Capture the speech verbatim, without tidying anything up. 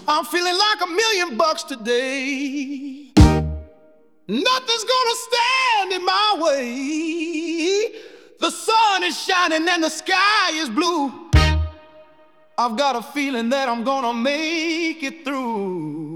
I'm feeling like a million bucks today. Nothing's gonna stand in my way. The sun is shining and the sky is blue. I've got a feeling that I'm gonna make it through.